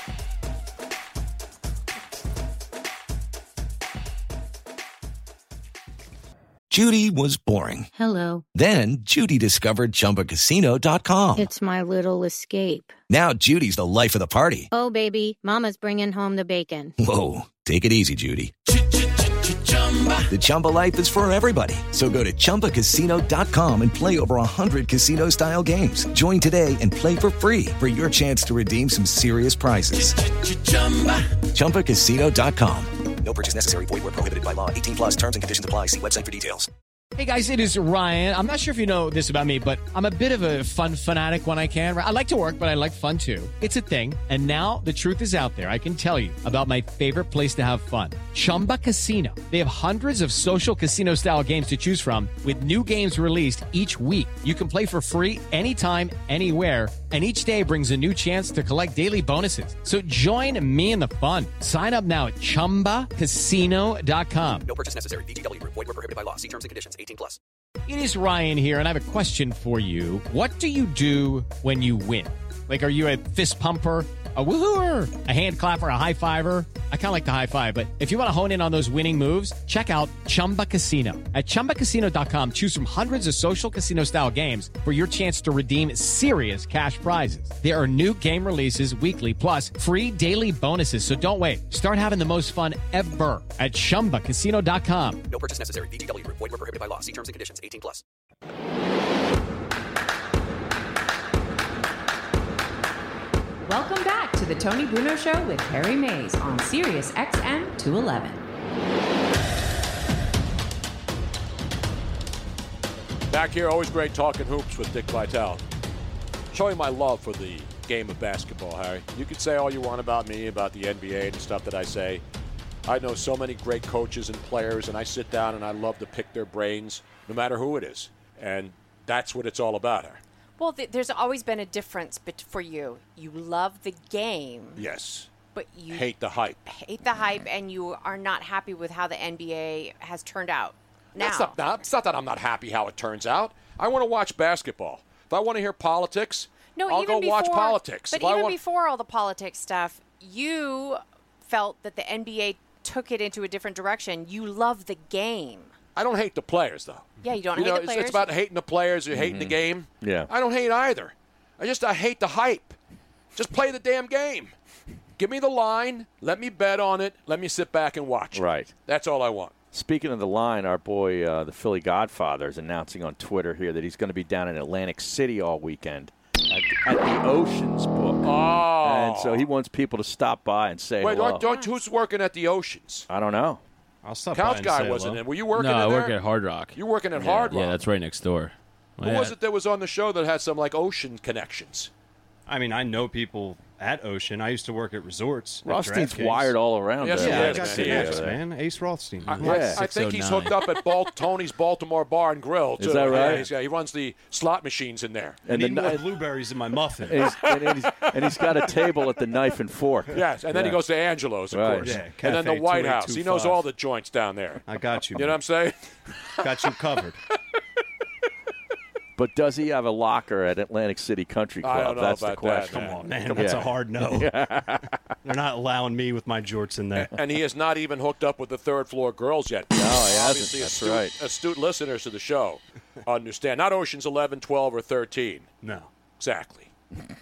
Judy was boring. Hello. Then Judy discovered ChumbaCasino.com. It's my little escape. Now Judy's the life of the party. Oh, baby, mama's bringing home the bacon. Whoa, take it easy, Judy. The Chumba life is for everybody. So go to ChumbaCasino.com and play over 100 casino-style games. Join today and play for free for your chance to redeem some serious prizes. ChumbaCasino.com. No purchase necessary. Void where prohibited by law. 18+ terms and conditions apply. See website for details. Hey guys, it is Ryan. I'm not sure if you know this about me, but I'm a bit of a fun fanatic when I can. I like to work, but I like fun too. It's a thing. And now the truth is out there. I can tell you about my favorite place to have fun. Chumba Casino. They have hundreds of social casino style games to choose from with new games released each week. You can play for free anytime, anywhere. And each day brings a new chance to collect daily bonuses. So join me in the fun. Sign up now at ChumbaCasino.com. No purchase necessary. VGW. Void where prohibited by law. See terms and conditions. 18+. It is Ryan here, and I have a question for you. What do you do when you win? Like, are you a fist pumper, a woohooer, a hand clapper, a high fiver? I kind of like the high five, but if you want to hone in on those winning moves, check out Chumba Casino. At ChumbaCasino.com, choose from hundreds of social casino-style games for your chance to redeem serious cash prizes. There are new game releases weekly, plus free daily bonuses, so don't wait. Start having the most fun ever at ChumbaCasino.com. No purchase necessary. VGW. Void where prohibited by law. See terms and conditions. 18+. Welcome back to the Tony Bruno Show with Harry Mays on Sirius XM 211. Back here, always great talking hoops with Dick Vitale. Showing my love for the game of basketball, Harry. You can say all you want about me, about the NBA and stuff that I say. I know so many great coaches and players, and I sit down and I love to pick their brains, no matter who it is. And that's what it's all about, Harry. Well, there's always been a difference for you. You love the game. Yes. But you hate the hype. Hate the hype, and you are not happy with how the NBA has turned out. Now. It's not that I'm not happy how it turns out. I want to watch basketball. If I want to hear politics, I'll go watch politics. But even before all the politics stuff, you felt that the NBA took it into a different direction. You love the game. I don't hate the players, though. Yeah, you don't hate the players. It's about hating the players or hating the game. Yeah. I don't hate either. I hate the hype. Just play the damn game. Give me the line. Let me bet on it. Let me sit back and watch it. Right. That's all I want. Speaking of the line, our boy, the Philly Godfather, is announcing on Twitter here that he's going to be down in Atlantic City all weekend at the Oceans book. Oh. And so he wants people to stop by and say hello. Wait, who's working at the Oceans? I don't know. I'll stop Couch by and guy say wasn't hello. in. Were you working no, in there? I work at Hard Rock. You're working at Hard Rock? Yeah, that's right next door. Who was it that was on the show that had some, ocean connections? I mean, I know people at Ocean. I used to work at resorts. Rothstein's wired all around. Yes, yeah, he I is, got connections, man. Ace Rothstein. I think he's hooked up at Tony's Baltimore Bar and Grill, too. Is that right? Yeah, he runs the slot machines in there. I need more blueberries in my muffin. And he's got a table at the Knife and Fork. Yes, and then he goes to Angelo's, of course. Yeah, and then the Cafe White House. He knows 2825. all the joints down there. I got you. You know what I'm saying? Got you covered. But does he have a locker at Atlantic City Country Club? I don't know That's about the question. Come on, man. That's a hard no. They're not allowing me with my jorts in there. And he is not even hooked up with the third-floor girls yet. No, he Obviously, hasn't. That's right. Astute listeners to the show understand. Not Oceans 11, 12, or 13. No. Exactly.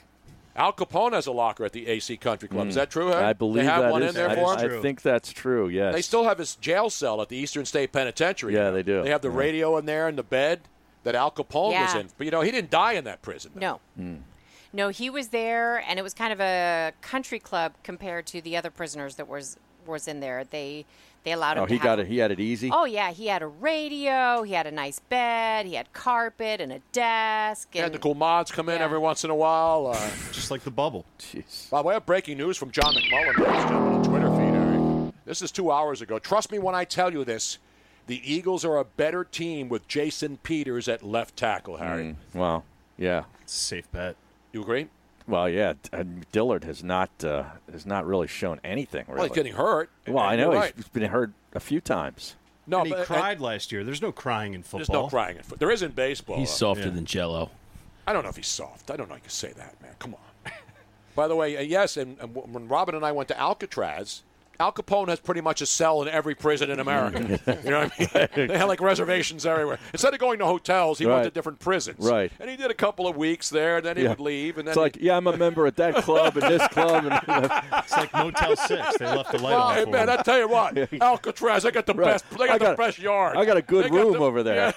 Al Capone has a locker at the AC Country Club. Is that true, Harry? I believe they have that one is. in there for him? I think that's true, yes. They still have his jail cell at the Eastern State Penitentiary. Yeah, they do. They have the radio in there and the bed that Al Capone was in. But, he didn't die in that prison. No. No, he was there, and it was kind of a country club compared to the other prisoners that was in there. They allowed him to he had it easy? Oh, yeah. He had a radio. He had a nice bed. He had carpet and a desk. And the cool mods come in every once in a while. Just like the bubble. Jeez. By the way, I have breaking news from John McMullen, ladies and gentlemen, on Twitter feed, Harry. This is 2 hours ago. Trust me when I tell you this. The Eagles are a better team with Jason Peters at left tackle, Harry. Well, yeah. It's a safe bet. You agree? Well, yeah. Dillard has not really shown anything, really. Well, he's getting hurt. Well, I know. Right. He's been hurt a few times. No, and he cried last year. There's no crying in football. There's no crying in football. There is in baseball. He's softer than Jell-O. I don't know if he's soft. I don't know if you can say that, man. Come on. By the way, yes, and when Robin and I went to Alcatraz, Al Capone has pretty much a cell in every prison in America. You know what I mean? They had reservations everywhere. Instead of going to hotels, he went to different prisons. Right. And he did a couple of weeks there, and then he would leave. And then I'm a member at that club and this club. And, it's like Motel 6. They left the light on hey, for man, him. I tell you what, Alcatraz, they got the best. They got the best yard. I got a good room over there.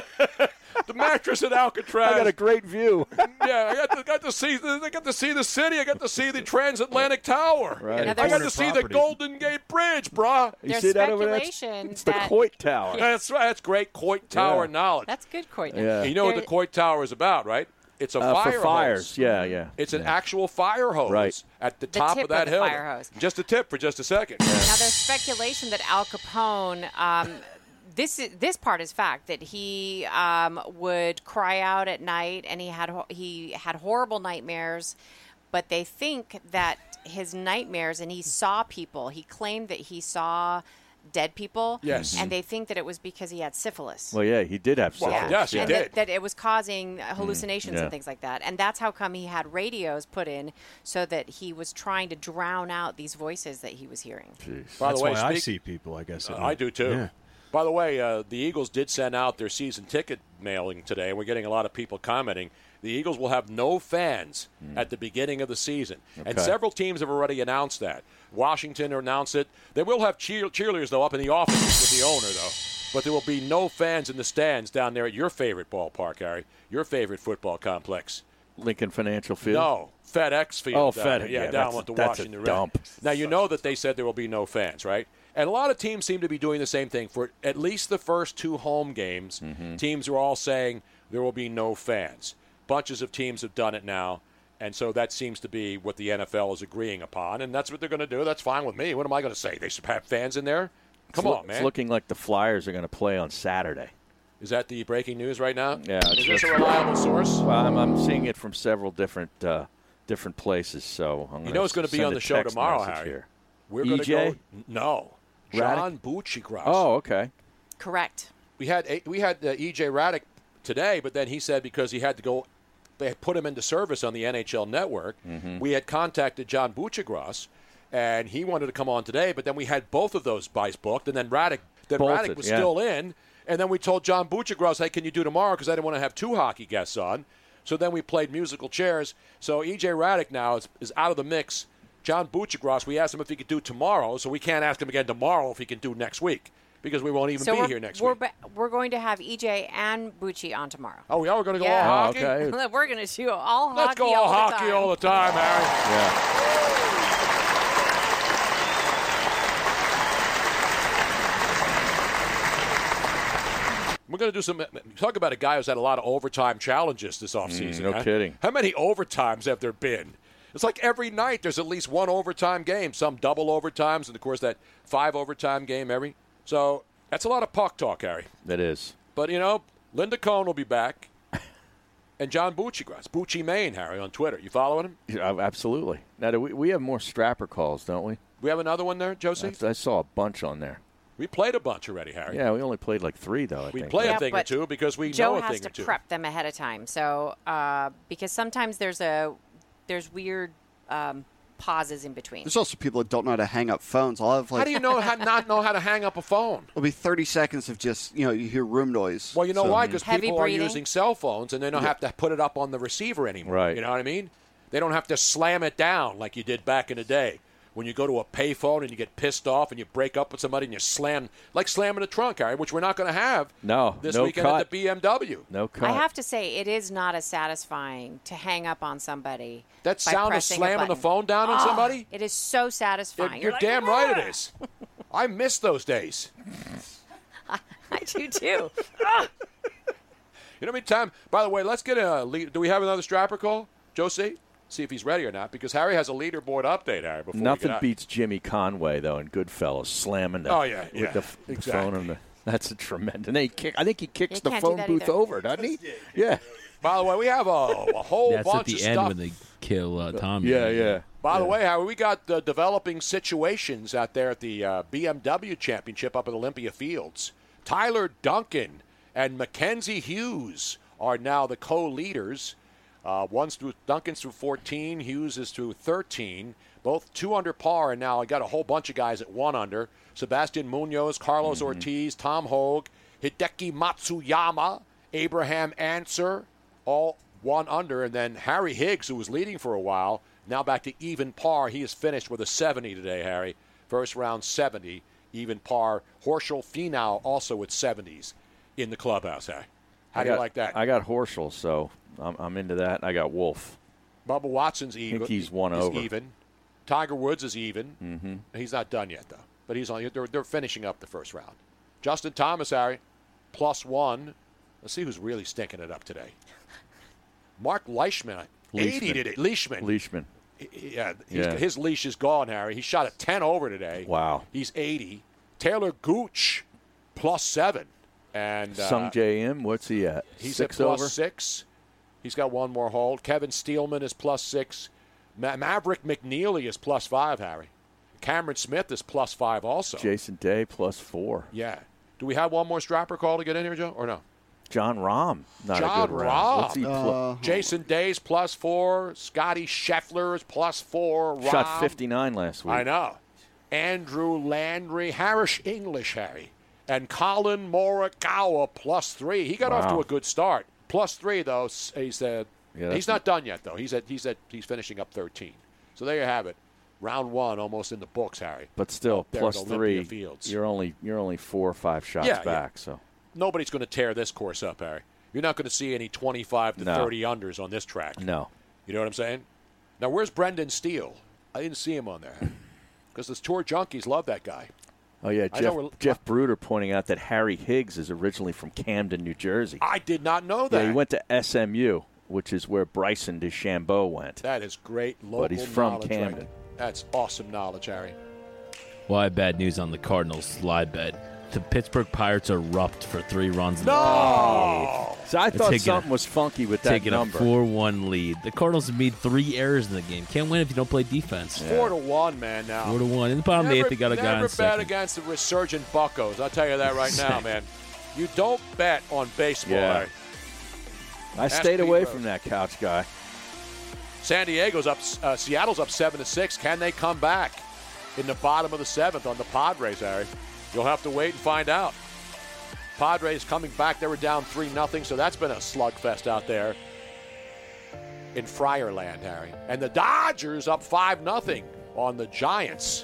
The mattress at Alcatraz. I got a great view. Yeah, I got to see the city. I got to see the transatlantic tower. Right. I got to see the Golden Gate Bridge, brah. You There's see that over there? speculation It's the that- Coit Tower. That's right. That's great Coit Tower knowledge. That's good, Coit. Yeah. You know what the Coit Tower is about, right? It's a fire for fires. hose. Yeah. It's an actual fire hose at the top tip of that of the hill. fire hose. Just a tip for just a second. Now, there's speculation that Al Capone, this part is fact, that he would cry out at night, and he had horrible nightmares. But they think that his nightmares, and he saw people. He claimed that he saw dead people. Yes. And they think that it was because he had syphilis. Well, yeah, he did have syphilis. Well, yes, he and did. that it was causing hallucinations yeah. and things like that. And that's how come he had radios put in, so that he was trying to drown out these voices that he was hearing. Jeez. By That's the way, why I see people, I guess. I do too. Yeah. By the way, the Eagles did send out their season ticket mailing today, and we're getting a lot of people commenting. The Eagles will have no fans at the beginning of the season. And Okay. several teams have already announced that. Washington announced it. They will have cheerleaders, though, up in the office with the owner, though. But there will be no fans in the stands down there at your favorite ballpark, Harry, your favorite football complex. Lincoln Financial Field? No, FedEx Field. Oh, down FedEx. there. Yeah, down with the that's Washington a Red. dump. Now, you know that they said there will be no fans, right? And a lot of teams seem to be doing the same thing. For at least the first two home games, teams are all saying there will be no fans. Bunches of teams have done it now, and so that seems to be what the NFL is agreeing upon, and that's what they're going to do. That's fine with me. What am I going to say? They should have fans in there? Come on, man. It's looking like the Flyers are going to play on Saturday. Is that the breaking news right now? Yeah. Is this a reliable source? Well, I'm seeing it from several different places. So I'm it's going to be on the show tomorrow, Harry. Here. We're going to go. No, John Buccigross. Oh, okay. Correct. We had E.J. Radick today, but then he said because he had to go, they had put him into service on the NHL Network. Mm-hmm. We had contacted John Buccigross, and he wanted to come on today, but then we had both of those buys booked, and then Radick was still in, and then we told John Buccigross, hey, can you do tomorrow? Because I didn't want to have 2 hockey guests on. So then we played musical chairs. So E.J. Radick now is out of the mix. John Buccigross, we asked him if he could do tomorrow, so we can't ask him again tomorrow if he can do next week because we won't even be here next week. We're going to have EJ and Bucci on tomorrow. Oh, we are? We're going to go all hockey? Okay. We're going to do all hockey. Let's go all hockey all the time, Harry. Yeah. We're going to do some – talk about a guy who's had a lot of overtime challenges this offseason. No kidding. How many overtimes have there been? It's like every night there's at least one overtime game, some double overtimes, and, of course, that 5 overtime game every – so that's a lot of puck talk, Harry. That is. But, Linda Cohn will be back, and John Buccigross, Bucci Maine, Harry, on Twitter. You following him? Yeah, absolutely. Now, we have more strapper calls, don't we? We have another one there, Josie? I saw a bunch on there. We played a bunch already, Harry. Yeah, we only played like 3, though, I think. We play a thing or two because we know a thing or two. Joe has to prep them ahead of time. So, because sometimes there's weird pauses in between. There's also people that don't know how to hang up phones. I'll have how do you not know how to hang up a phone? It'll be 30 seconds of just, you hear room noise. Well, you know why? Because people breathing. are using cell phones and they don't have to put it up on the receiver anymore. Right. You know what I mean? They don't have to slam it down like you did back in the day. When you go to a payphone and you get pissed off and you break up with somebody and you slamming a trunk, Harry, which we're not going to have this weekend at the BMW. No cut. I have to say, it is not as satisfying to hang up on somebody. That sound of slamming the phone down on somebody? It is so satisfying. You're damn right it is. I miss those days. I do, too. You know how many times? By the way, let's get a lead. Do we have another strapper call? Josie? See if he's ready or not, because Harry has a leaderboard update, Harry. Before Nothing we get beats Jimmy Conway, though, in Goodfellas, slamming the, the phone on the. That's a tremendous. And I think he kicks the phone booth over, doesn't he? Yeah. By the way, we have a whole That's bunch at the of end stuff. when they kill Tommy. Yeah. By the way, Harry, we got developing situations out there at the BMW Championship up at Olympia Fields. Tyler Duncan and Mackenzie Hughes are now the co-leaders. Duncan's through 14, Hughes is through 13. Both 2 under par, and now I got a whole bunch of guys at 1 under. Sebastian Munoz, Carlos Ortiz, Tom Hogue, Hideki Matsuyama, Abraham Answer, all 1 under. And then Harry Higgs, who was leading for a while, now back to even par. He is finished with a 70 today, Harry. First round 70, even par. Horschel Finau also with 70s in the clubhouse, Harry. How do you like that? I got Horschel, so I'm into that. I got Wolf. Bubba Watson's even. I think he's one over. Even. Tiger Woods is even. Mm-hmm. He's not done yet, though. But he's on. They're finishing up the first round. Justin Thomas, Harry, +1. Let's see who's really stinking it up today. Mark Leishman, 80 today. Leishman. Yeah, his leash is gone, Harry. He shot a 10 over today. Wow. He's 80. Taylor Gooch, +7. And Sung J M, what's he at? He's 6 at over? +6. He's got 1 more hold. Kevin Steelman is +6. Maverick McNeely is +5, Harry. Cameron Smith is +5 also. Jason Day +4. Yeah. Do we have one more strapper call to get in here, Joe, or no? John Rahm. Not a good round. What's he Jason Day's +4. Scotty Scheffler is +4. Rahm. Shot 59 last week. I know. Andrew Landry. Harris English, Harry. And Colin Morikawa +3. He got off to a good start. +3 though. He's not done yet though. He's finishing up 13. So there you have it. Round 1 almost in the books, Harry. But still, +3. Fields. You're only 4 or 5 shots back. So nobody's going to tear this course up, Harry. You're not going to see any 25 to 30 unders on this track. No. You know what I'm saying? Now where's Brendan Steele? I didn't see him on there because the tour junkies love that guy. Oh, yeah, Jeff Bruder pointing out that Harry Higgs is originally from Camden, New Jersey. I did not know that. Yeah, he went to SMU, which is where Bryson DeChambeau went. That is great local knowledge. But he's from knowledge, Camden. Right? That's awesome knowledge, Harry. Well, I have bad news on the Cardinals live bet. The Pittsburgh Pirates erupt for 3 runs. No! So I thought something was funky with that number. Taking a 4-1 lead. The Cardinals have made 3 errors in the game. Can't win if you don't play defense. 4-1, man, now. 4-1. In the bottom of the 8th, they got a guy on Never second. bet against the resurgent Buccos. I'll tell you that right now, man. You don't bet on baseball. Yeah. I stayed away from that couch guy. Seattle's up 7-6. Can they come back in the bottom of the 7th on the Padres, Harry? You'll have to wait and find out. Padres coming back. They were down 3-0, so that's been a slugfest out there in Friarland, Harry. And the Dodgers up 5-0 on the Giants.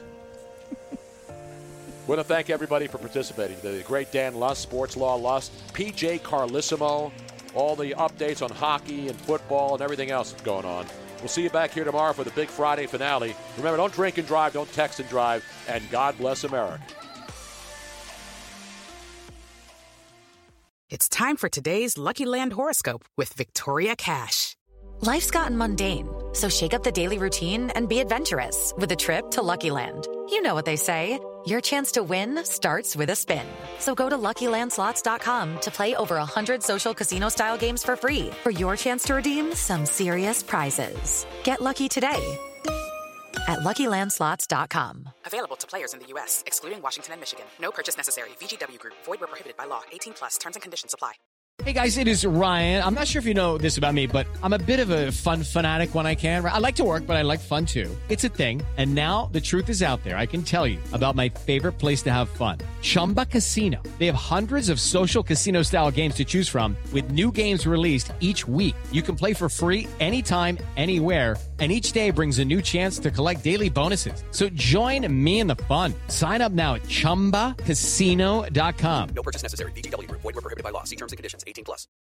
Want to thank everybody for participating. The great Dan Lust, Sports Law Lust, PJ Carlissimo, all the updates on hockey and football and everything else that's going on. We'll see you back here tomorrow for the big Friday finale. Remember, don't drink and drive, don't text and drive, and God bless America. It's time for today's Lucky Land horoscope with Victoria Cash. Life's gotten mundane, so shake up the daily routine and be adventurous with a trip to Lucky Land. You know what they say, your chance to win starts with a spin. So go to LuckyLandSlots.com to play over 100 social casino-style games for free for your chance to redeem some serious prizes. Get lucky today at LuckyLandSlots.com. Available to players in the U.S., excluding Washington and Michigan. No purchase necessary. VGW Group. Void where prohibited by law. 18+. Terms and conditions apply. Hey guys, it is Ryan. I'm not sure if you know this about me, but I'm a bit of a fun fanatic when I can. I like to work, but I like fun too. It's a thing. And now the truth is out there. I can tell you about my favorite place to have fun. Chumba Casino. They have hundreds of social casino style games to choose from with new games released each week. You can play for free anytime, anywhere. And each day brings a new chance to collect daily bonuses. So join me in the fun. Sign up now at ChumbaCasino.com. No purchase necessary. VGW Group. Void where prohibited by law. See terms and conditions. 18+.